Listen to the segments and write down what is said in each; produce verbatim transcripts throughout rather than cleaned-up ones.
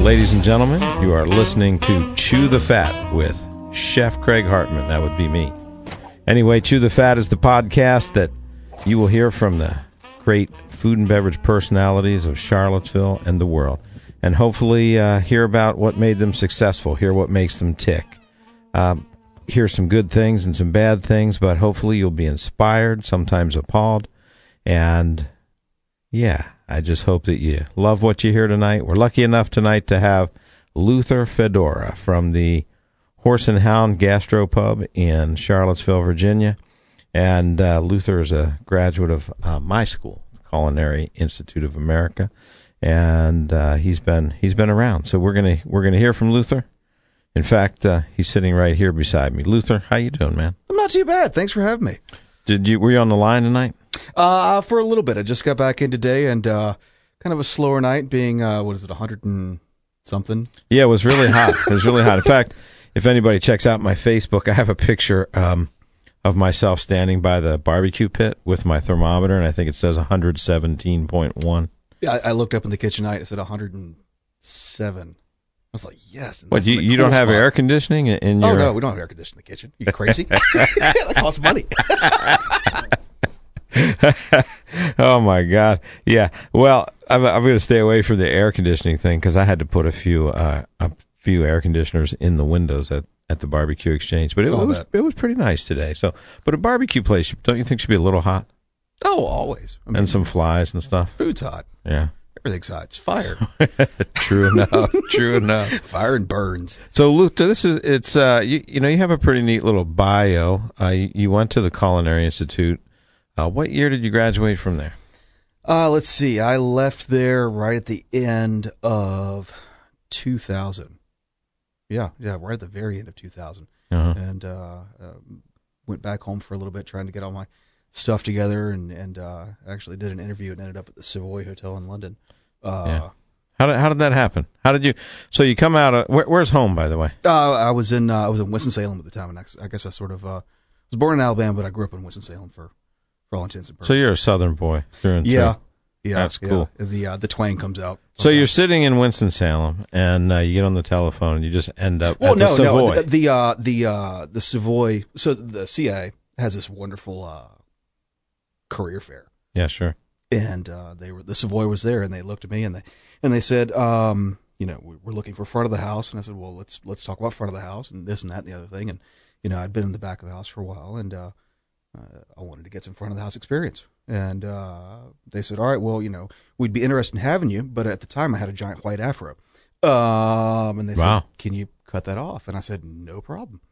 Ladies and gentlemen, you are listening to Chew the Fat with Chef Craig Hartman. That would be me. Anyway, Chew the Fat is the podcast that you will hear from the great food and beverage personalities of Charlottesville and the world, and hopefully uh, hear about what made them successful, hear what makes them tick. Um, hear some good things and some bad things, but hopefully you'll be inspired, sometimes appalled, and yeah, I just hope that you love what you hear tonight. We're lucky enough tonight to have Luther Fedora from the Horse and Hound Gastropub in Charlottesville, Virginia. And uh, Luther is a graduate of uh, my school, Culinary Institute of America, and uh, he's been he's been around. So we're gonna we're gonna hear from Luther. In fact, uh, he's sitting right here beside me. Luther, how you doing, man? I'm not too bad. Thanks for having me. Did you were you on the line tonight? Uh, for a little bit. I just got back in today, and uh, kind of a slower night, being uh, what is it, a hundred and something? Yeah, it was really hot. It was really hot. In fact, if anybody checks out my Facebook, I have a picture um, of myself standing by the barbecue pit with my thermometer, and I think it says one hundred seventeen point one. Yeah, I, I looked up in the kitchen tonight. It said one hundred seven. I was like, yes. What, you, you don't have spot. air conditioning in your... Oh, no, we don't have air conditioning in the kitchen. Are you crazy? That costs money. Oh, my God. Yeah. Well, I'm, I'm going to stay away from the air conditioning thing because I had to put a few uh, a few air conditioners in the windows at, at the barbecue exchange. But it, oh, it was that. it was pretty nice today. So, But a barbecue place, don't you think should be a little hot? Oh, always. I mean, and some flies and stuff. Food's hot. Yeah. Everything's hot. It's fire. True enough. True enough. Fire and burns. So, Luther, this is it's uh you, you know you have a pretty neat little bio. Uh, you, you went to the Culinary Institute. Uh, what year did you graduate from there? Uh, let's see. I left there right at the end of two thousand. Yeah, yeah, right at the very end of two thousand, uh-huh. and uh, uh, went back home for a little bit, trying to get all my stuff together, and and uh, actually did an interview and ended up at the Savoy Hotel in London. Uh, yeah. How did how did that happen? How did you? So you come out of where, where's home, by the way? Uh, I was in uh, I was in Winston-Salem at the time, and I, I guess I sort of uh, was born in Alabama, but I grew up in Winston-Salem for, for all intents and purposes. So you're a Southern boy through and yeah, through. Yeah, that's cool. Yeah. The uh, the twang comes out. So you're sitting in Winston-Salem, and uh, you get on the telephone, and you just end up well, at no, the Savoy. No, the the uh, the, uh, the Savoy. So the C I A has this wonderful uh, career fair. Yeah, sure. And uh, they were the Savoy was there, and they looked at me and they and they said, um, you know, we're looking for front of the house, and I said, well, let's let's talk about front of the house and this and that and the other thing, and you know, I'd been in the back of the house for a while, and uh, uh, I wanted to get some front of the house experience, and uh, they said, all right, well, you know, we'd be interested in having you, but at the time I had a giant white afro, um, and they wow. said, can you cut that off? And I said, no problem.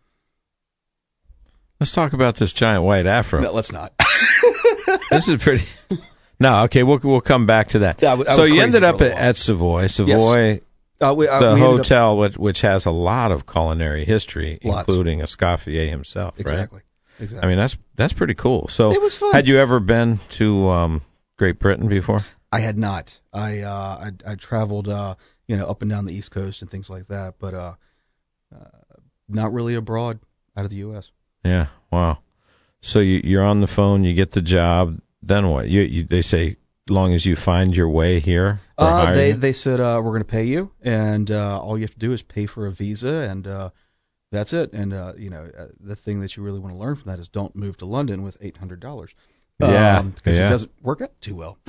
Let's talk about this giant white afro. No, let's not. This is pretty. No, okay, we'll we'll come back to that. Yeah, I, I so you ended up at, at Savoy, Savoy, yes. uh, we, uh, the we hotel, up, which, which has a lot of culinary history, lots. including Escoffier himself. Exactly. Right? Exactly. I mean, that's that's pretty cool. So, it was fun. Had you ever been to um, Great Britain before? I had not. I uh, I, I traveled, uh, you know, up and down the East Coast and things like that, but uh, uh, not really abroad out of the U S. Yeah. Wow. So you, you're on the phone, you get the job. Then what? You, you they say, as long as you find your way here. Uh, they you? they said uh, we're going to pay you, and uh, all you have to do is pay for a visa, and uh, that's it. And uh, you know, uh, the thing that you really want to learn from that is don't move to London with eight hundred dollars. Yeah, um, because yeah. it doesn't work out too well.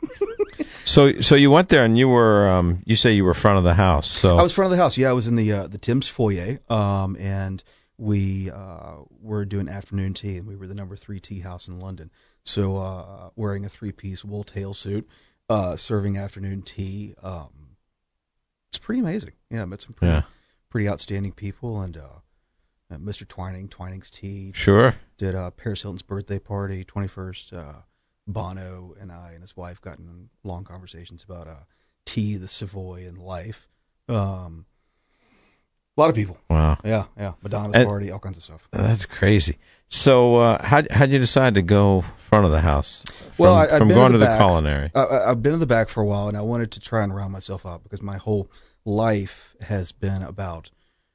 so so you went there, and you were um, you say you were front of the house. So I was front of the house. Yeah, I was in the uh, the Tim's foyer, um, and we uh, were doing afternoon tea, and we were the number three tea house in London. So uh, wearing a three-piece wool tail suit, uh, serving afternoon tea. Um, it's pretty amazing. Yeah, I met some pretty, yeah. pretty outstanding people, and uh, Mister Twining, Twining's Tea. Sure. Did uh, Paris Hilton's birthday party, twenty-first. Uh, Bono and I and his wife got in long conversations about uh, tea, the Savoy, and life. Um, a lot of people. Wow. Yeah, yeah. Madonna's and, party, all kinds of stuff. That's crazy. So, uh, how how'd you decide to go front of the house? From, well, I, from been going the to back, the culinary. I, I've been in the back for a while, and I wanted to try and round myself out because my whole life has been about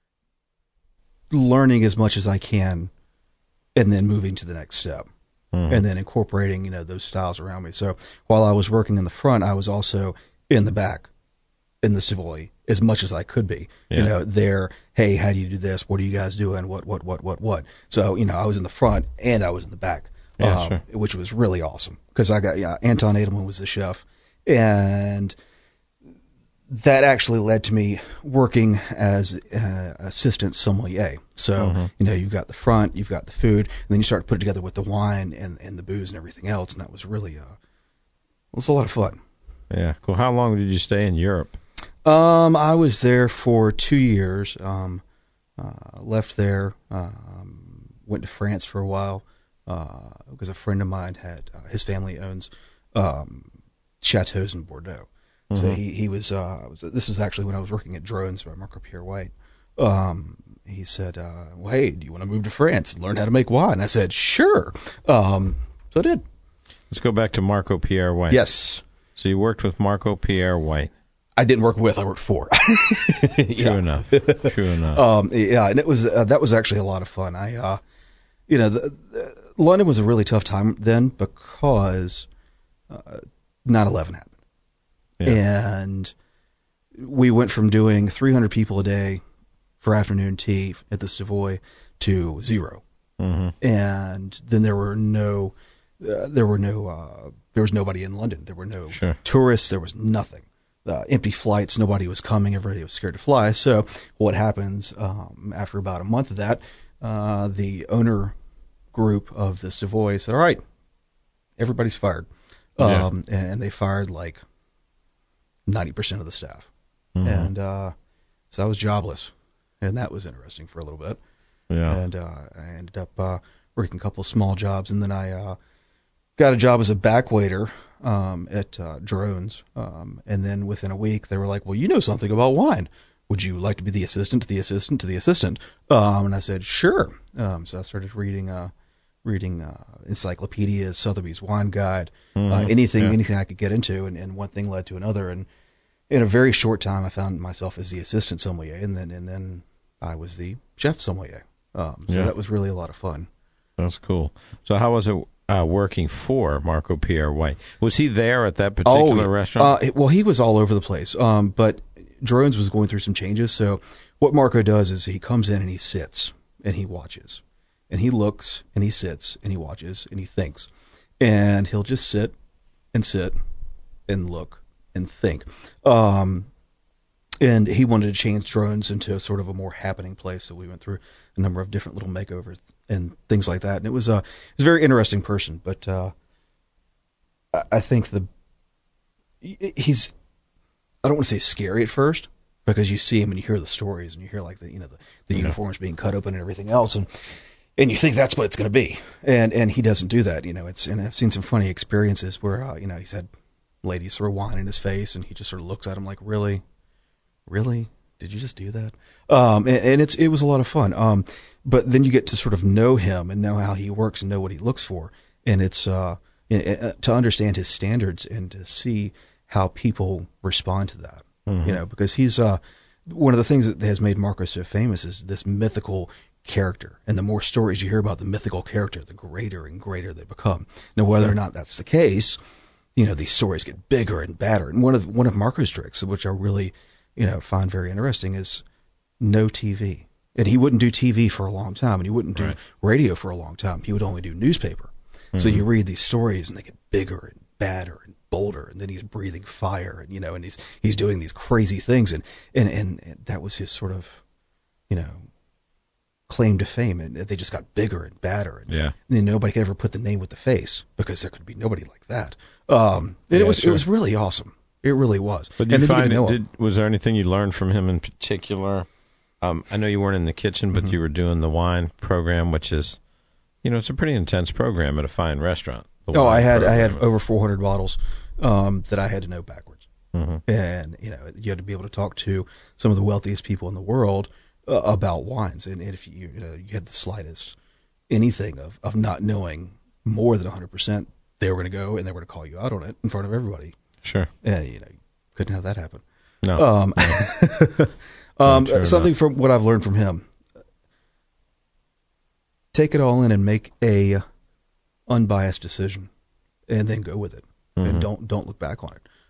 learning as much as I can, and then moving to the next step, mm-hmm. and then incorporating, you know, those styles around me. So while I was working in the front, I was also in the back, in the Savoy as much as I could be. Yeah. You know, there, hey, how do you do this? What are you guys doing? What, what, what, what, what? So, you know, I was in the front and I was in the back, Yeah, um, sure. which was really awesome because I got, yeah, Anton Edelman was the chef, and that actually led to me working as uh, assistant sommelier. So, Mm-hmm. you know, you've got the front, you've got the food, and then you start to put it together with the wine and, and the booze and everything else. And that was really, uh, it was a lot of fun. Yeah, cool. How long did you stay in Europe? Um, I was there for two years. Um, uh, left there, um, went to France for a while, uh, because a friend of mine had, uh, his family owns, um, chateaus in Bordeaux. So Mhm. he, he was, uh, was, this was actually when I was working at Drones by Marco Pierre White. Um, he said, uh, well, hey, do you want to move to France and learn how to make wine? I said, sure. Um, so I did. Let's go back to Marco Pierre White. Yes. So you worked with Marco Pierre White. I didn't work with, I worked for. True Yeah. enough. True enough. Um, yeah, and it was, uh, that was actually a lot of fun. I, uh, you know, the, the, London was a really tough time then because, uh, nine eleven happened. Yeah. And we went from doing three hundred people a day for afternoon tea at the Savoy to zero. Mm-hmm. And then there were no, uh, there were no, uh, there was nobody in London. There were no Sure. tourists. There was nothing. Uh, empty flights. Nobody was coming. Everybody was scared to fly. So what happens, um, after about a month of that, uh, the owner group of the Savoy said, all right, everybody's fired. Yeah. Um, and, and they fired like ninety percent of the staff. Mhm. And, uh, so I was jobless, and that was interesting for a little bit. Yeah. And, uh, I ended up, uh, working a couple of small jobs, and then I, uh, got a job as a back waiter, um, at, uh, Drones. Um, and then within a week they were like, well, you know something about wine. Would you like to be the assistant to the assistant to the assistant? Um, and I said, sure. Um, so I started reading, uh, reading, uh, encyclopedias, Sotheby's Wine Guide, uh, Mhm. anything, Yeah. anything I could get into. And, and one thing led to another. And in a very short time, I found myself as the assistant sommelier, and then, and then I was the chef sommelier. Um, so Yeah. that was really a lot of fun. That's cool. So how was it uh, working for Marco Pierre White? Was he there at that particular restaurant? Uh, well, he was all over the place. Um, but Drones was going through some changes. So what Marco does is he comes in and he sits and he watches, and he looks and he sits and he watches and he thinks, and he'll just sit and sit and look and think. Um, and he wanted to change Drones into sort of a more happening place. So we went through a number of different little makeovers and things like that. And it was, uh, it was a very interesting person, but, uh, I, I think the, he's, I don't want to say scary at first, because you see him and you hear the stories and you hear like the, you know, the, the Yeah. uniforms being cut open and everything else. And, and you think that's what it's going to be. And, and he doesn't do that, you know, it's, and I've seen some funny experiences where, uh, you know, he's had ladies throw wine in his face and he just sort of looks at him like, really, really? Did you just do that? Um, and, and it's, it was a lot of fun. Um, but then you get to sort of know him and know how he works and know what he looks for. And it's, uh, to understand his standards and to see how people respond to that, Mhm. you know, because he's, uh, one of the things that has made Marco so famous is this mythical character. And the more stories you hear about the mythical character, the greater and greater they become. Now, whether or not that's the case, you know, these stories get bigger and badder. And one of, one of Marco's tricks, which I really, you know, find very interesting, is no T V. And he wouldn't do T V for a long time, and he wouldn't do Right. radio for a long time. He would only do newspaper. So you read these stories and they get bigger and badder and bolder, and then he's breathing fire, and, you know, and he's, he's doing these crazy things. And, and, and, and that was his sort of, you know, claim to fame. And they just got bigger and badder. And, Yeah. and then nobody could ever put the name with the face, because there could be nobody like that. Um, and Yeah, it was, sure. it was really awesome. It really was. But And did you then get find to know it, him. did, was there anything you learned from him in particular? Um, I know you weren't in the kitchen, Mm-hmm. but you were doing the wine program, which is, you know, it's a pretty intense program at a fine restaurant. the Oh, wine I had I had program. over four hundred bottles um, that I had to know backwards, Mhm. and you know, you had to be able to talk to some of the wealthiest people in the world uh, about wines, and, and if you you know you had the slightest anything of, of not knowing more than one hundred percent, they were going to go and they were going to call you out on it in front of everybody, Sure. and you know, couldn't have that happen. No. Um, um, Sure something enough. from what I've learned from him: take it all in and make a unbiased decision, and then go with it, Mhm. and don't don't look back on it.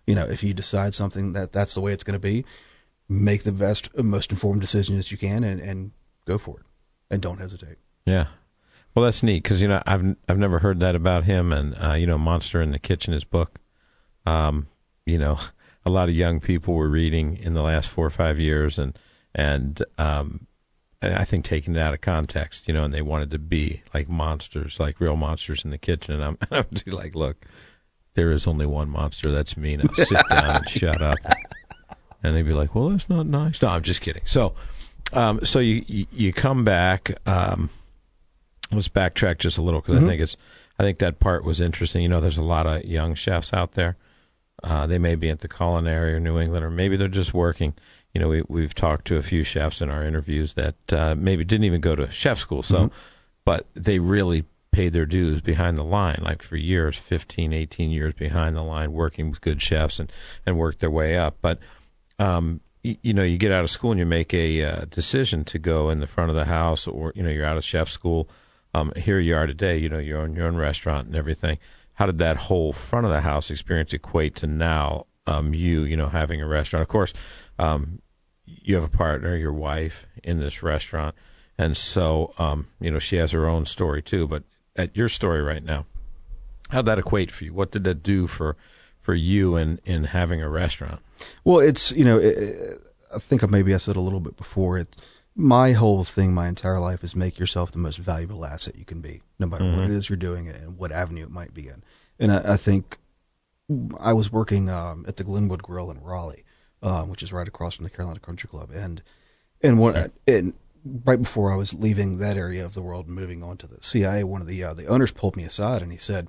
You know, if you decide something that that's the way it's going to be, make the best, most informed decision that you can, and, and go for it, and don't hesitate. Yeah. Well, that's neat because, you know, I've I've never heard that about him. And, uh, you know, Monster in the Kitchen, his book, um, you know, a lot of young people were reading in the last four or five years and, and, um, I think taking it out of context, you know, and they wanted to be like monsters, like real monsters in the kitchen. And I'm, I'm like, look, there is only one monster. That's me. Now sit down and shut up. And they'd be like, well, that's not nice. No, I'm just kidding. So, um, so you, you, you come back, um, let's backtrack just a little because mm-hmm. I think it's, I think that part was interesting. You know, there's a lot of young chefs out there. Uh, they may be at the Culinary or New England, or maybe they're just working. You know, we, we've talked to a few chefs in our interviews that uh, maybe didn't even go to chef school, so, mm-hmm. but they really paid their dues behind the line, like for years, fifteen, eighteen years behind the line, working with good chefs and, and worked their way up. But, um, you, you know, you get out of school and you make a uh, decision to go in the front of the house, or, you know, you're out of chef school. Um, here you are today, you know, you're on your own restaurant and everything. How did that whole front of the house experience equate to now um, you, you know, having a restaurant? Of course, um, you have a partner, your wife, in this restaurant. And so, um, you know, she has her own story too. But at your story right now, how'd that equate for you? What did that do for for you in, in having a restaurant? Well, it's, you know, it, I think maybe I said a little bit before, it, my whole thing, my entire life is make yourself the most valuable asset you can be, no matter mm-hmm. what it is you're doing and what avenue it might be in. And I, I think I was working um, at the Glenwood Grill in Raleigh, um, which is right across from the Carolina Country Club. And and, one, sure. and right before I was leaving that area of the world and moving on to the C I A, one of the uh, the owners pulled me aside and he said,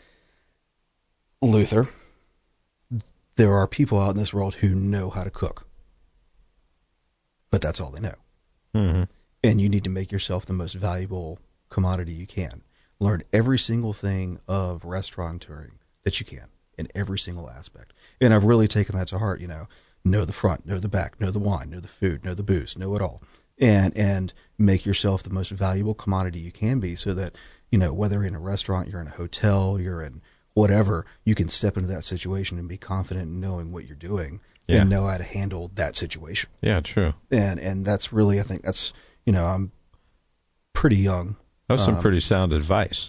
Luther, there are people out in this world who know how to cook, but that's all they know. Mm-hmm. And you need to make yourself the most valuable commodity you can. Learn every single thing of restaurateuring that you can in every single aspect. And I've really taken that to heart, you know, know the front, know the back, know the wine, know the food, know the booze, know it all. And, and make yourself the most valuable commodity you can be so that, you know, whether you're in a restaurant, you're in a hotel, you're in whatever, you can step into that situation and be confident in knowing what you're doing. Yeah. And know how to handle that situation. Yeah, true. And and that's really, I think that's, you know, I'm pretty young. That was some um, pretty sound advice.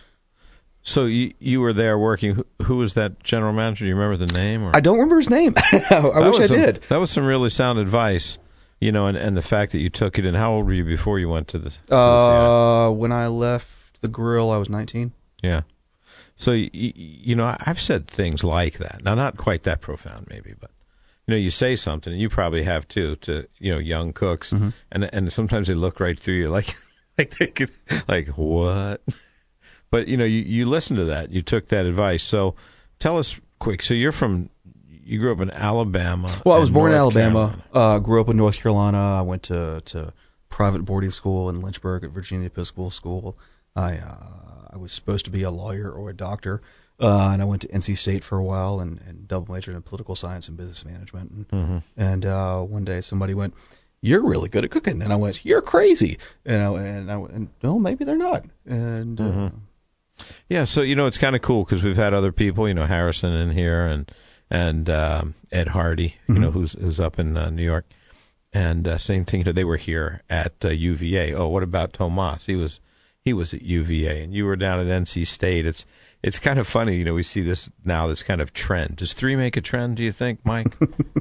So you you were there working. Who, who was that general manager? Do you remember the name? Or? I don't remember his name. I wish I some, did. That was some really sound advice, you know, and, and the fact that you took it. And how old were you before you went to the? To uh, the when I left the grill, I was nineteen. Yeah. So you, you know, I've said things like that. Now, not quite that profound, maybe, but. You know, you say something, and you probably have too, to, you know, young cooks, mm-hmm. and and sometimes they look right through you, like, like they could, like, what? But, you know, you, you listen to that. You took that advice. So tell us quick. So you're from, you grew up in Alabama. Well, I was born North in Alabama, uh, grew up in North Carolina. I went to, to private boarding school in Lynchburg at Virginia Episcopal School. I, uh, I was supposed to be a lawyer or a doctor. Uh, and I went to N C State for a while and, and double majored in political science and business management. And, mm-hmm. and uh, one day somebody went, "You're really good at cooking," and I went, "You're crazy." And I and I went, "No, maybe they're not." And uh, mm-hmm. yeah, so you know it's kind of cool because we've had other people, you know, Harrison in here and and um, Ed Hardy, you mm-hmm. know, who's who's up in uh, New York, and uh, same thing. You know, they were here at uh, U V A. Oh, what about Tomas? He was he was at U V A, and you were down at N C State. It's It's kind of funny, you know, we see this now, this kind of trend. Does three make a trend, do you think, Mike?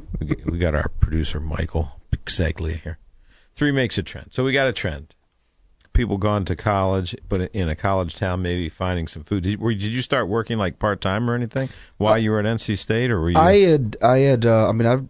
we got our producer, Michael Pixeglia here. Three makes a trend. So we got a trend. People gone to college, but in a college town, maybe finding some food. Did, were, did you start working like part-time or anything while uh, you were at N C State? Or were you? I had, I had, uh, I mean, I've,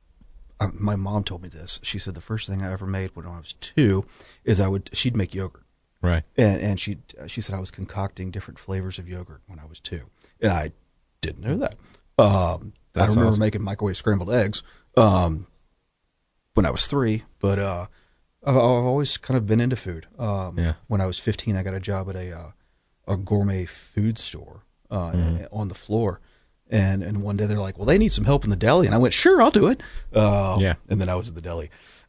I, my mom told me this. She said the first thing I ever made when I was two is I would, she'd make yogurt. Right. And and she she said I was concocting different flavors of yogurt when I was two, and I didn't know that. Um, I remember awesome. making microwave scrambled eggs um, when I was three, but uh, I've, I've always kind of been into food. Um, yeah. When I was fifteen, I got a job at a uh, a gourmet food store uh, mm-hmm. on the floor, and and one day they're like, "Well, they need some help in the deli," and I went, "Sure, I'll do it." Uh, yeah. And then I was at the deli.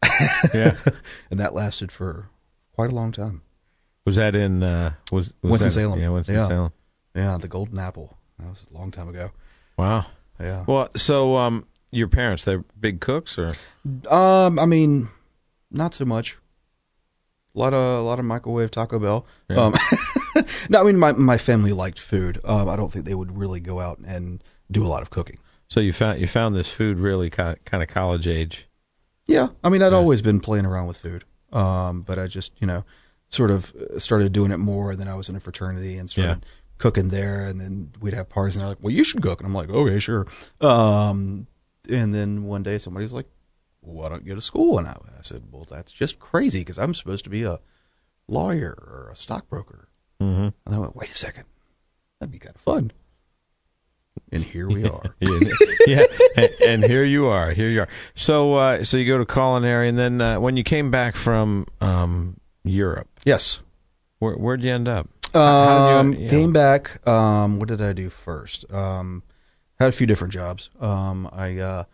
yeah. And that lasted for quite a long time. Was that in uh, was, was Winston-Salem? Yeah, Winston-Salem. Yeah. yeah, the Golden Apple. That was a long time ago. Wow. yeah. Well, so um, your parents, they're big cooks, or? Um, I mean, not so much. A lot of a lot of microwave Taco Bell. Yeah. Um, no, I mean my my family liked food. Um, I don't think they would really go out and do a lot of cooking. So you found you found this food really kind of, kind of college age. Yeah, I mean I'd Yeah. always been playing around with food. Um, but I just you know sort of started doing it more. And then I was in a fraternity and started Yeah. cooking there. And then we'd have parties and they're like, "Well, you should cook." And I'm like, "Okay, sure." Um, and then one day somebody was like, "Why don't you go to school?" And I, I said, "Well, that's just crazy because I'm supposed to be a lawyer or a stockbroker." Mm-hmm. And I went, "Wait a second, that'd be kind of fun." And here we are. yeah, yeah. And, and here you are. Here you are. So, uh, so you go to culinary, and then uh, when you came back from um, Europe, Yes. where where'd you end up? Um, How did you- you came know? back. Um, what did I do first? Um, had a few different jobs. Um, I uh,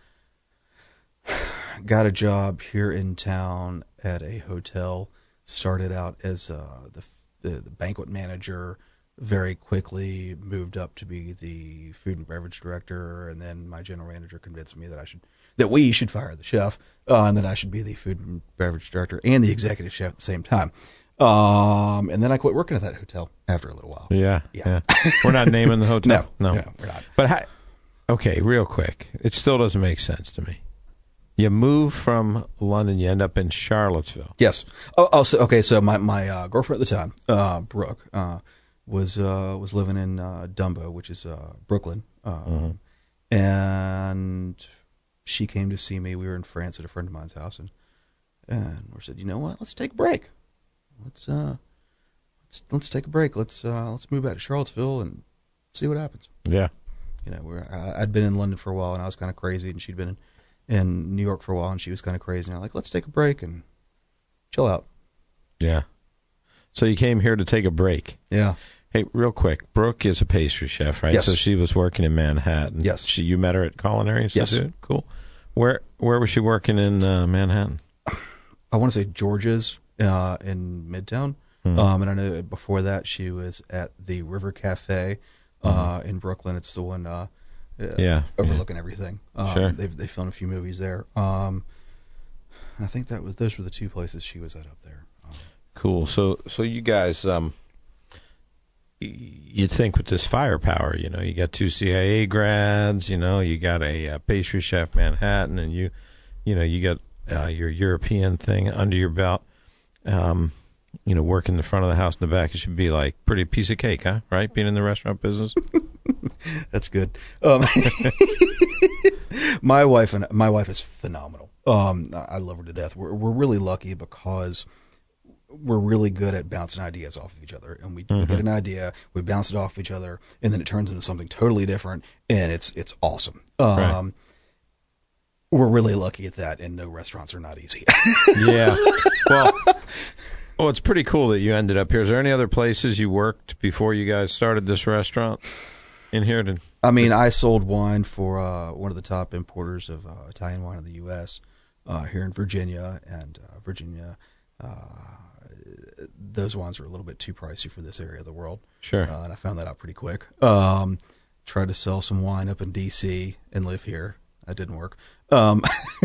got a job here in town at a hotel. Started out as uh, the, the the banquet manager. Very quickly moved up to be the food and beverage director, and then my general manager convinced me that I should that we should fire the chef, uh, and that I should be the food and beverage director and the executive chef at the same time. Um, and then I quit working at that hotel after a little while. Yeah, Yeah. yeah. We're not naming the hotel. No, no, no, we're not. But how, okay, real quick, it still doesn't make sense to me. You move from London, you end up in Charlottesville. Yes. Oh, oh so, okay. So my my uh, girlfriend at the time, uh, Brooke, uh, was uh, was living in uh, Dumbo, which is uh, Brooklyn, um, Mhm. and she came to see me. We were in France at a friend of mine's house, and and we said, "You know what? Let's take a break. Let's uh, let's let's take a break. Let's uh, let's move back to Charlottesville and see what happens." Yeah, You know, we're, I, I'd been in London for a while, and I was kind of crazy, and she'd been in, in New York for a while, and she was kind of crazy. And I'm like, "Let's take a break and chill out." yeah. So you came here to take a break. Yeah. Hey, real quick, Brooke is a pastry chef, right? Yes. So she was working in Manhattan. Yes. She, you met her at Culinary Yes. Institute? Cool. Where where was she working in uh, Manhattan? I want to say George's uh, in Midtown. Mhm. Um, and I know before that she was at the River Cafe uh, in Brooklyn. It's the one uh, uh, Yeah, overlooking everything. Um, Sure. They've they filmed a few movies there. Um, and I think that was those were the two places she was at up there. Um, Cool. So so you guys, um, y- you'd think with this firepower, you know, you got two C I A grads, you know, you got a, uh pastry chef Manhattan, and you, you know, you got uh, your European thing under your belt. Um, you know, working the front of the house in the back, it should be like pretty piece of cake, huh? Right? Being in the restaurant business. That's good. Um, my wife and my wife is phenomenal. Um, I I love her to death. We're we're really lucky because we're really good at bouncing ideas off of each other, and we, we get an idea, we bounce it off of each other, and then it turns into something totally different, and it's it's awesome. Um, Right. We're really lucky at that, and no restaurants are not easy. Yeah. Well, well, it's pretty cool that you ended up here. Is there any other places you worked before you guys started this restaurant in here? To, I mean, I sold wine for uh, one of the top importers of uh, Italian wine in the U S uh, here in Virginia, and uh, Virginia. Uh, those wines were a little bit too pricey for this area of the world. Sure. Uh, and I found that out pretty quick. Um, tried to sell some wine up in D C and live here. That didn't work. Um,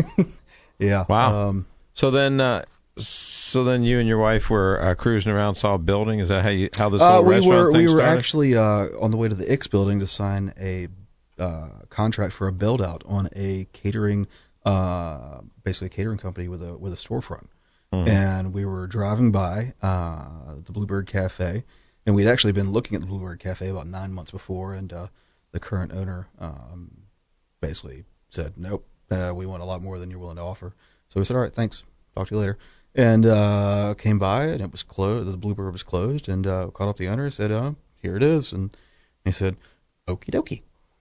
yeah. Wow. Um, So then, uh, so then you and your wife were uh, cruising around, saw a building. Is that how you how this uh, whole we restaurant were thing we were started? actually uh, on the way to the Ix building to sign a uh, contract for a build out on a catering, uh, basically a catering company with a with a storefront. Mhm. And we were driving by uh, the Bluebird Cafe, and we'd actually been looking at the Bluebird Cafe about nine months before, and uh, the current owner um, basically said, "Nope, uh, we want a lot more than you're willing to offer." So we said, "All right, thanks. Talk to you later." And uh, came by, and it was closed. The Bluebird was closed, and uh, called up the owner and said, uh, "Here it is." And he said, "Okie dokie."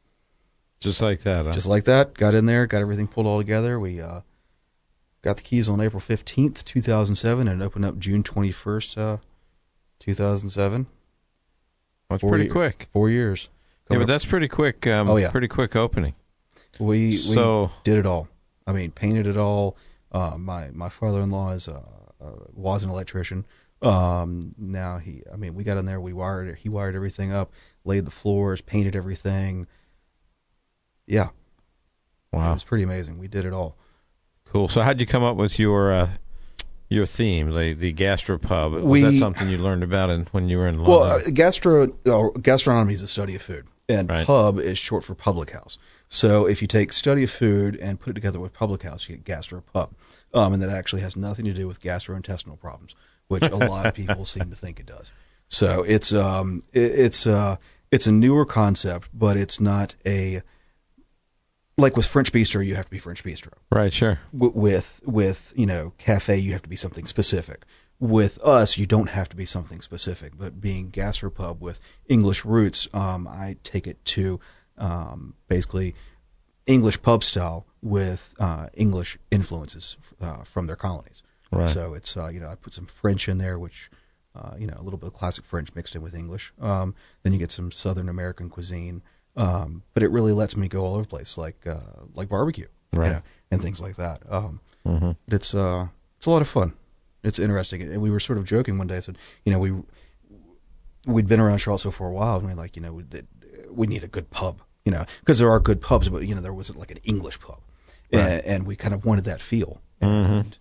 Just like that, huh? Just like that, got in there, got everything pulled all together. We uh, got the keys on April fifteenth, two thousand seven, and opened up June twenty-first, uh, two thousand seven. That's Four pretty years. quick. Four years. Yeah, but that's pretty quick. Um, Oh, yeah. Pretty quick opening. We, we So- did it all. I mean, painted it all. Uh, my my father-in-law is uh, uh, was an electrician. Um, now he, I mean, we got in there. We wired it. He wired everything up, laid the floors, painted everything. yeah, it Wow. was pretty amazing. We did it all. Cool. So how'd you come up with your uh, your theme, the, the gastropub? Was We- that something you learned about in, when you were in Well, London? uh, gastro uh, gastronomy is the study of food, and Right. pub is short for public house. So if you take study of food and put it together with public house, you get gastropub, um, and that actually has nothing to do with gastrointestinal problems, which a lot of people seem to think it does. So it's um it, it's uh it's a newer concept, but it's not a like with French bistro. You have to be French bistro. Right, sure. W- with with you know cafe, you have to be something specific. With us, you don't have to be something specific. But being gastropub with English roots, um, I take it to um, basically English pub style with uh, English influences uh, from their colonies. Right. So it's uh, you know I put some French in there, which uh, you know a little bit of classic French mixed in with English. Um, then you get some Southern American cuisine, um, but it really lets me go all over the place, like uh, like barbecue, Right. you know, and things like that. Um, Mm-hmm. but it's uh it's a lot of fun. It's interesting, and we were sort of joking one day. I said, you know, we we'd been around Charlottesville for a while, and we we're like, you know, we, we need a good pub, you know, because there are good pubs, but you know, there wasn't like an English pub, Right. and, and we kind of wanted that feel, Mm-hmm. and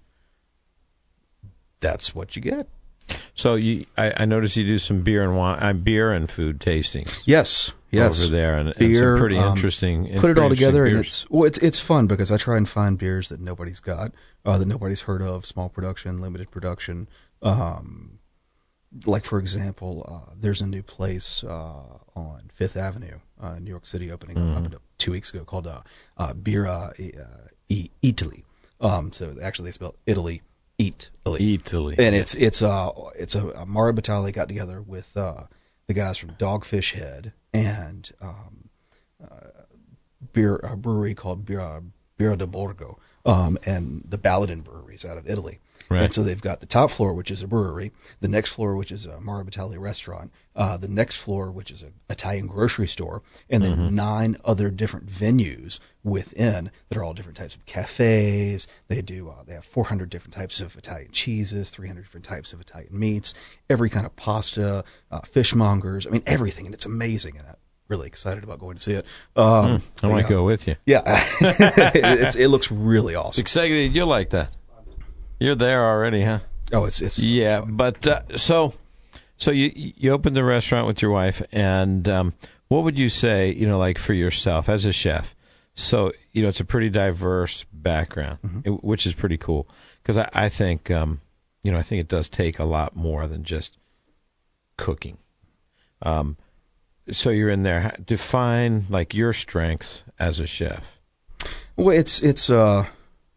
that's what you get. So you, I, I noticed you do some beer and wine, uh, beer and food tastings. Yes, yes, Over there, and, and Beer, some pretty um, interesting. put it all pretty together, and interesting it's well, it's it's fun because I try and find beers that nobody's got, uh, that nobody's heard of, small production, limited production. Um, like for example, uh, there's a new place uh, on Fifth Avenue, uh, in New York City, opening Mm-hmm. up two weeks ago, called uh, uh, Birra uh, e- Italy. Um, so actually, they spell Italy, eat Italy. Italy. And it's it's uh it's a, a Mara Batali got together with uh, the guys from Dogfish Head and um, uh, beer a brewery called Birra, Birra de Borgo, um, and the Baladin breweries out of Italy. Right. And so they've got the top floor, which is a brewery, the next floor, which is a Mara Batali restaurant, uh, the next floor, which is an Italian grocery store, and then Mm-hmm. nine other different venues within that are all different types of cafes. They do uh, they have four hundred different types of Italian cheeses, three hundred different types of Italian meats, every kind of pasta, uh, fishmongers. I mean, everything, and it's amazing. And I'm really excited about going to see it. Um, I might yeah. go with you. Yeah, it's, it looks really awesome. Excited you like that. You're there already, huh? Oh, it's it's Yeah, but uh, so so you you opened the restaurant with your wife, and um, what would you say, you know, like for yourself as a chef? So you know, it's a pretty diverse background, it- which is pretty cool because I, I think um, you know I think it does take a lot more than just cooking. Um, so you're in there. Ha- Define like your strengths as a chef. Well, it's it's uh,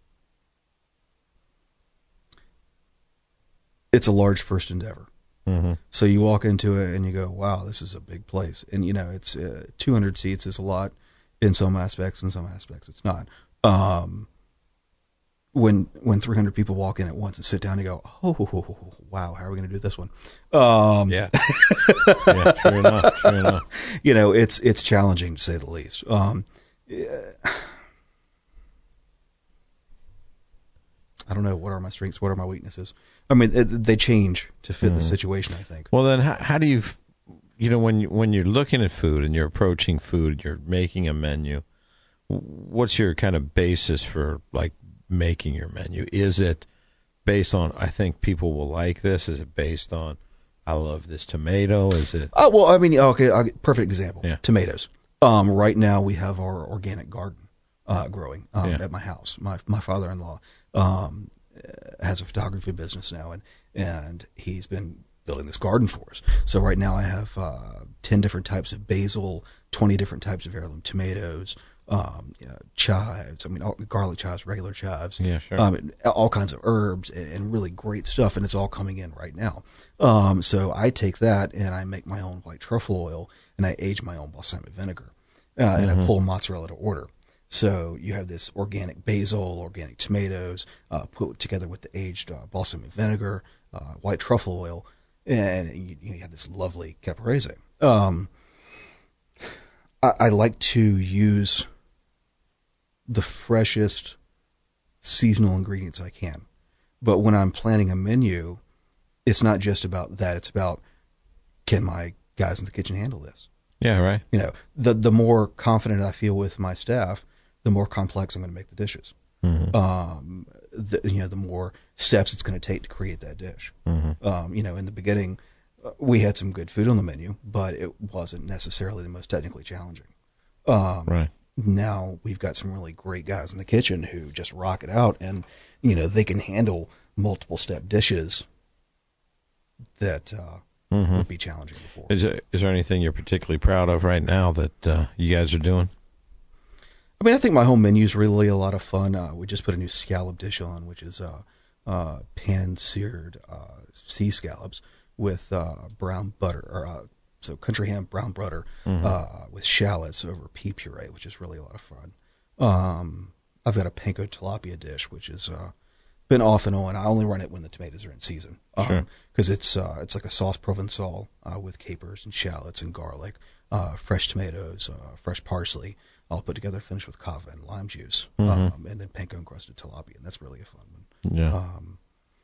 it's a large first endeavor. Mm-hmm. So you walk into it and you go, "Wow, this is a big place." And you know, it's uh, two hundred seats is a lot in some aspects. In some aspects, it's not. Um, when when three hundred people walk in at once and sit down, you go, "Oh, wow, how are we going to do this one?" Um, Yeah, yeah, true enough, true enough. you know, it's it's challenging to say the least. Um, yeah. I don't know, what are my strengths, what are my weaknesses. I mean, it, they change to fit the situation, I think. Well, then, how, how do you, f- you know, when you, when you're looking at food and you're approaching food, you're making a menu. What's your kind of basis for like making your menu? Is it based on I think people will like this? Is it based on I love this tomato? Is it? Oh, well, I mean, okay, I'll get, perfect example. Yeah. Tomatoes. Um, right now we have our organic garden uh, growing um, Yeah. at my house. My my father-in-law um, has a photography business now, and and he's been building this garden for us. So right now I have uh, ten different types of basil, twenty different types of heirloom tomatoes, um, you know, chives. I mean, all, garlic chives, regular chives. Yeah, sure. Um, and all kinds of herbs and, and really great stuff, and it's all coming in right now. Um, so I take that and I make my own white truffle oil, and I age my own balsamic vinegar, uh, and I pull mozzarella to order. So you have this organic basil, organic tomatoes, uh, put together with the aged uh, balsamic vinegar, uh, white truffle oil, and you, you have this lovely caprese. Um, I, I like to use the freshest seasonal ingredients I can. But when I'm planning a menu, it's not just about that. It's about, can my guys in the kitchen handle this? Yeah, right. You know, the the more confident I feel with my staff, the more complex I'm going to make the dishes. Mm-hmm. Um, the, you know, the more steps it's going to take to create that dish. Mm-hmm. Um, you know, in the beginning, uh, we had some good food on the menu, but it wasn't necessarily the most technically challenging. Um, Right. Now we've got some really great guys in the kitchen who just rock it out, and you know they can handle multiple step dishes that uh, Mm-hmm. would be challenging before. Is there, is there anything you're particularly proud of right now that uh, you guys are doing? I mean, I think my whole menu is really a lot of fun. Uh, we just put a new scallop dish on, which is uh, uh, pan-seared uh, sea scallops with uh, brown butter, or uh, so country ham brown butter Mm-hmm. uh, with shallots over pea puree, which is really a lot of fun. Um, I've got a panko tilapia dish, which has uh, been off and on. I only run it when the tomatoes are in season, Sure. because it's uh, it's like a sauce provençal uh, with capers and shallots and garlic, uh, fresh tomatoes, uh, fresh parsley, all put together, finished with kava and lime juice, Mm-hmm. um, and then panko encrusted tilapia, and that's really a fun one. Yeah. Um,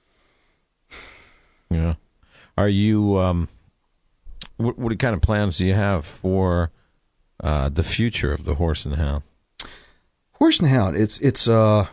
Yeah. Are you, um, what, what kind of plans do you have for uh, the future of the Horse and Hound? Horse and Hound, it's it's uh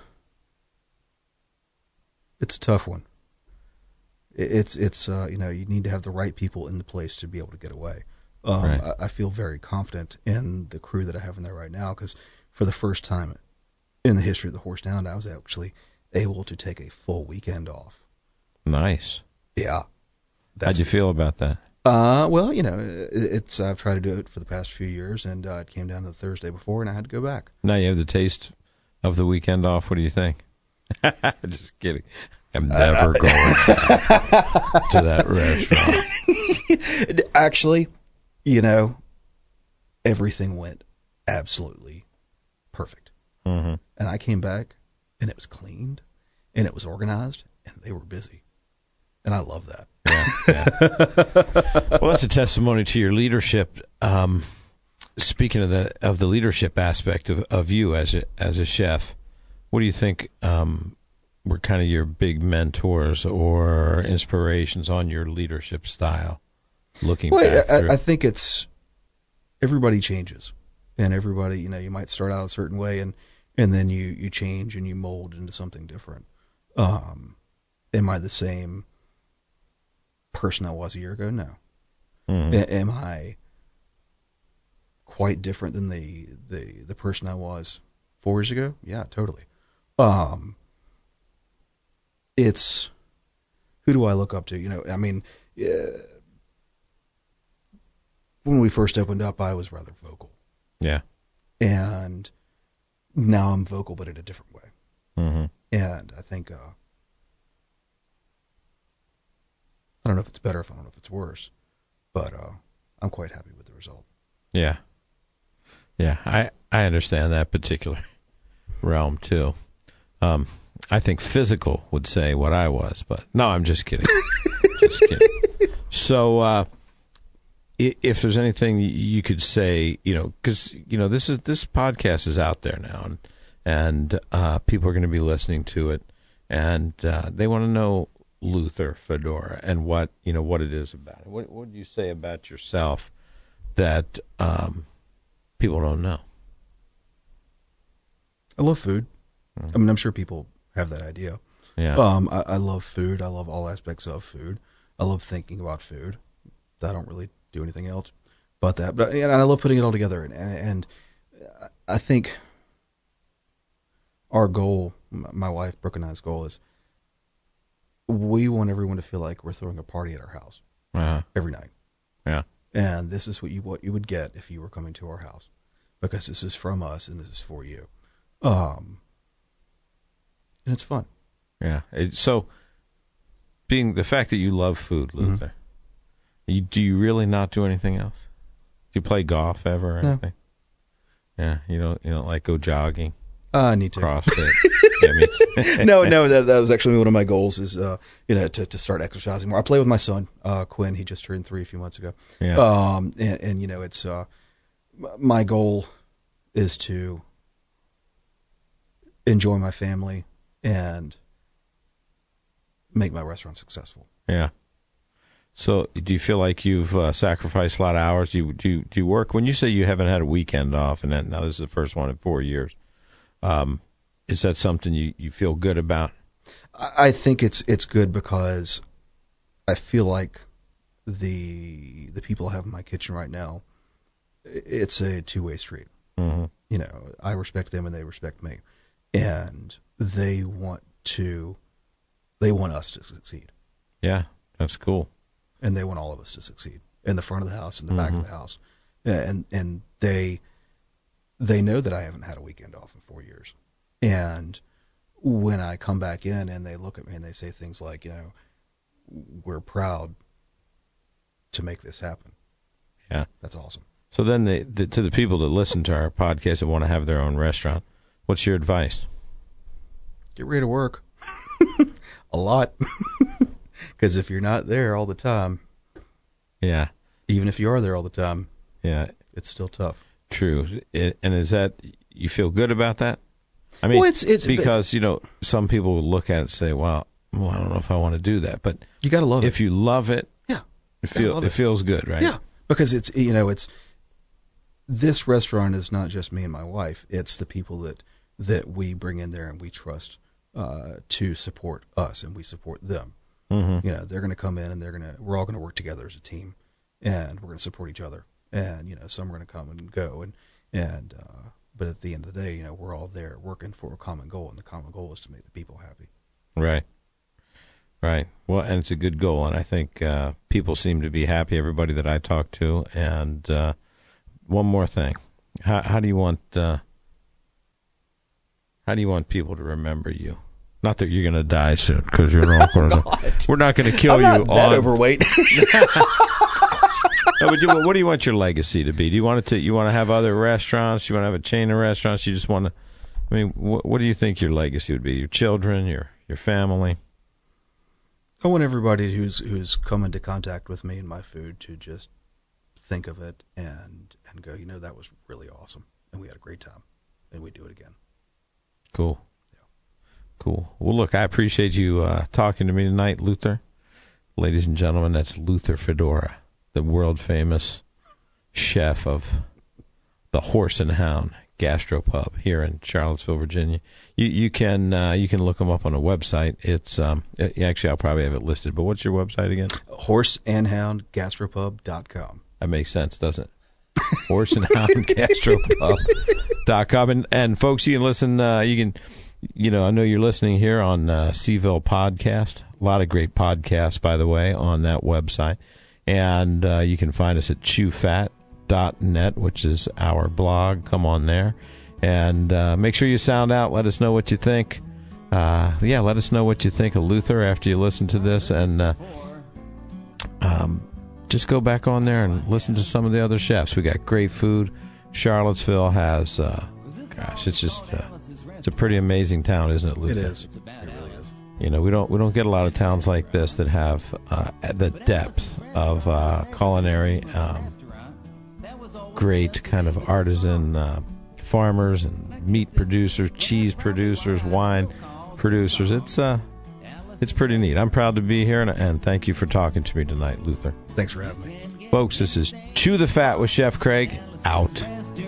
it's a tough one. It- It's it's uh, you know, you need to have the right people in the place to be able to get away. Um, Right. I, I feel very confident in the crew that I have in there right now, because for the first time in the history of the Horse and Hound, I was actually able to take a full weekend off. Nice. Yeah. How'd you feel about that? Uh, well, you know, it, it's I've tried to do it for the past few years, and uh, it came down to the Thursday before, and I had to go back. Now you have the taste of the weekend off. What do you think? Just kidding. I'm never going to that restaurant. Actually, you know, everything went absolutely perfect. Mm-hmm. And I came back, and it was cleaned, and it was organized, and they were busy. And I love that. Yeah, yeah. Well, that's a testimony to your leadership. Um, speaking of the of the leadership aspect of, of you as a, as a chef, what do you think um, were kind of your big mentors or inspirations on your leadership style? Looking Well, back through, I, I think it's everybody changes, and everybody, you know, you might start out a certain way, and and then you you change and you mold into something different. Um, am I the same person I was a year ago? No. Mhm. A- am I quite different than the, the the person I was four years ago? Yeah, totally. Um, it's who do I look up to? You know, I mean, uh, when we first opened up, I was rather vocal, yeah. and now I'm vocal, but in a different way. Mm-hmm. And I think uh, I don't know if it's better, if I don't know if it's worse, but uh, I'm quite happy with the result. Yeah. Yeah, I, I understand that particular realm, too. Um, I think physical would say what I was, but no, I'm just kidding. Just kidding. So, uh, i- if there's anything you could say, you know, because, you know, this is this podcast is out there now, and, and uh, people are going to be listening to it, and uh, they want to know Luther Fedora and what, you know, what it is about it. What, what do you say about yourself that um, people don't know? I love food. I mean, I'm sure people have that idea. Yeah. Um, I, I love food. I love all aspects of food. I love thinking about food. I don't really do anything else but that. But and I love putting it all together. And, and I think our goal, my wife Brooke and I's goal, is we want everyone to feel like we're throwing a party at our house Uh-huh. every night. Yeah. And this is what you what you would get if you were coming to our house, because this is from us and this is for you. Um, and it's fun. Yeah. It, so, being the fact that you love food, Luther, Mm-hmm. you, do you really not do anything else? Do you play golf ever or No. anything? Yeah. You don't. You don't like go jogging, Uh, I need to. CrossFit. Yeah, me too. no, no, that, that was actually one of my goals, is, uh, you know, to, to start exercising more. I play with my son, uh, Quinn. He just turned three a few months ago. Yeah. Um, and, and, you know, it's, uh, m- my goal is to enjoy my family and make my restaurant successful. Yeah. So, do you feel like you've uh, sacrificed a lot of hours? Do you, do you do you work when you say you haven't had a weekend off, and that, now this is the first one in four years? Um, is that something you, you feel good about? I think it's it's good because I feel like the the people I have in my kitchen right now, it's a two way street. Mm-hmm. You know, I respect them and they respect me, and they want to they want us to succeed. Yeah, that's cool. And they want all of us to succeed in the front of the house, in the mm-hmm. back of the house, and and they they know that I haven't had a weekend off in four years, and when I come back in and they look at me and they say things like, you know, we're proud to make this happen. Yeah, that's awesome. So then, they, the, to the people that listen to our podcast and want to have their own restaurant, what's your advice? Get ready to work a lot. Because if you're not there all the time, yeah, even if you are there all the time, yeah, it's still tough. True. It, and is that, you feel good about that? I mean, well, it's, it's because, you know, some people will look at it and say, well, well, I don't know if I want to do that. But you got to love it. If you love it, yeah, it, feel, it. it feels good, right? Yeah, because it's, you know, it's, this restaurant is not just me and my wife. It's the people that, that we bring in there and we trust uh, to support us, and we support them. Mm-hmm. You know, they're going to come in and they're going to, we're all going to work together as a team, and we're going to support each other. And, you know, some are going to come and go. And, and, uh, but at the end of the day, you know, we're all there working for a common goal. And the common goal is to make the people happy. Right. Right. Well, and it's a good goal. And I think, uh, people seem to be happy, everybody that I talk to. And, uh, one more thing. How, how do you want, uh, how do you want people to remember you? Not that you're going to die soon, because you're not going to. We're not going to kill I'm you. Not that on, overweight. no, but do, what do you want your legacy to be? Do you want it to? You want to have other restaurants? You want to have a chain of restaurants? You just want to? I mean, what, what do you think your legacy would be? Your children, your your family? I want everybody who's who's come into contact with me and my food to just think of it and and go, you know, that was really awesome, and we had a great time, and we do it again. Cool. Cool. Well, look, I appreciate you uh, talking to me tonight, Luther. Ladies and gentlemen, that's Luther Fedora, the world-famous chef of the Horse and Hound Gastropub here in Charlottesville, Virginia. You you can uh, you can look him up on a website. It's um it, actually I'll probably have it listed. But what's your website again? horse and hound gastropub dot com. That makes sense, doesn't it? horse and hound gastropub dot com. And and folks, you can listen. Uh, you can. You know, I know you're listening here on uh, Seaville Podcast. A lot of great podcasts, by the way, on that website. And uh, you can find us at chew fat dot net, which is our blog. Come on there. And uh, make sure you sound out. Let us know what you think. Uh, yeah, let us know what you think of Luther after you listen to this. And uh, um, just go back on there and listen to some of the other chefs. We got great food. Charlottesville has, uh, gosh, it's just... Uh, It's a pretty amazing town, isn't it, Luther? It is. It really is. You know, we don't we don't get a lot of towns like this that have uh, the depth of uh, culinary, um, great kind of artisan uh, farmers and meat producers, cheese producers, wine producers. It's uh, it's pretty neat. I'm proud to be here, and, and thank you for talking to me tonight, Luther. Thanks for having me, folks. This is Chew the Fat with Chef Craig. Out.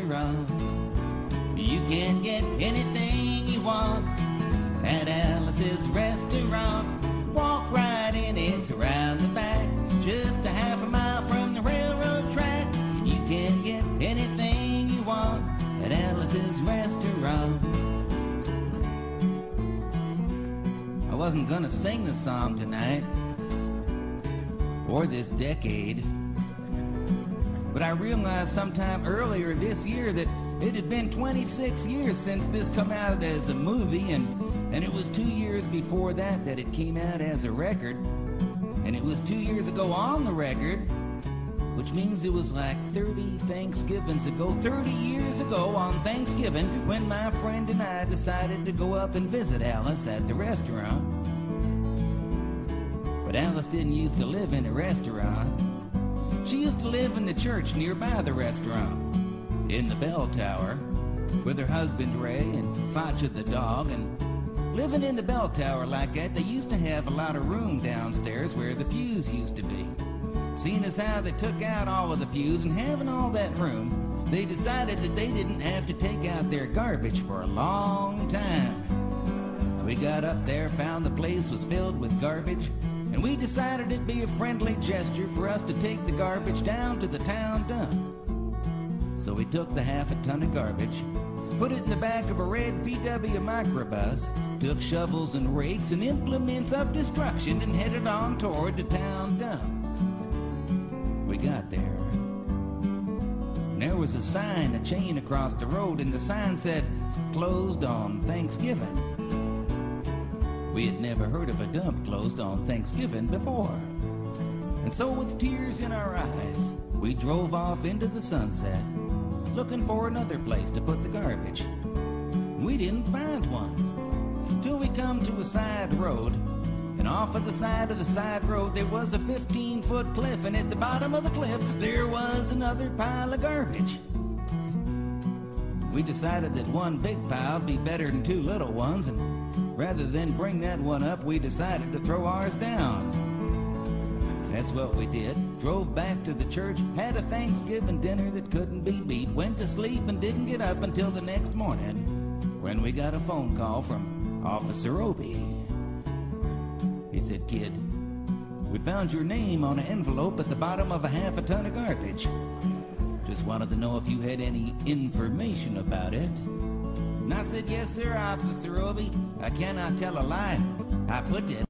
You can get anything you want at Alice's Restaurant. Walk right in, it's around the back, just a half a mile from the railroad track. And you can get anything you want at Alice's Restaurant. I wasn't gonna sing the song tonight, or this decade, but I realized sometime earlier this year that it had been twenty-six years since this come out as a movie, and, and it was two years before that that it came out as a record. And it was two years ago on the record, which means it was like thirty Thanksgivings ago, thirty years ago on Thanksgiving, when my friend and I decided to go up and visit Alice at the restaurant. But Alice didn't used to live in a restaurant. She used to live in the church nearby the restaurant, in the bell tower, with her husband Ray and Facha the dog. And living in the bell tower like that, they used to have a lot of room downstairs where the pews used to be. Seeing as how they took out all of the pews and having all that room, they decided that they didn't have to take out their garbage for a long time. We got up there, found the place was filled with garbage, and we decided it'd be a friendly gesture for us to take the garbage down to the town dump. So we took the half a ton of garbage, put it in the back of a red V W microbus, took shovels and rakes and implements of destruction and headed on toward the town dump. We got there. And there was a sign, a chain across the road, and the sign said, "Closed on Thanksgiving." We had never heard of a dump closed on Thanksgiving before. And so with tears in our eyes, we drove off into the sunset, looking for another place to put the garbage. We didn't find one, till we come to a side road, and off of the side of the side road there was a fifteen-foot cliff, and at the bottom of the cliff there was another pile of garbage. We decided that one big pile would be better than two little ones, and rather than bring that one up, we decided to throw ours down. That's what we did. Drove back to the church, had a Thanksgiving dinner that couldn't be beat, went to sleep and didn't get up until the next morning, when we got a phone call from Officer Obie. He said, "Kid, we found your name on an envelope at the bottom of a half a ton of garbage. Just wanted to know if you had any information about it." And I said, "Yes, sir, Officer Obie. I cannot tell a lie. I put it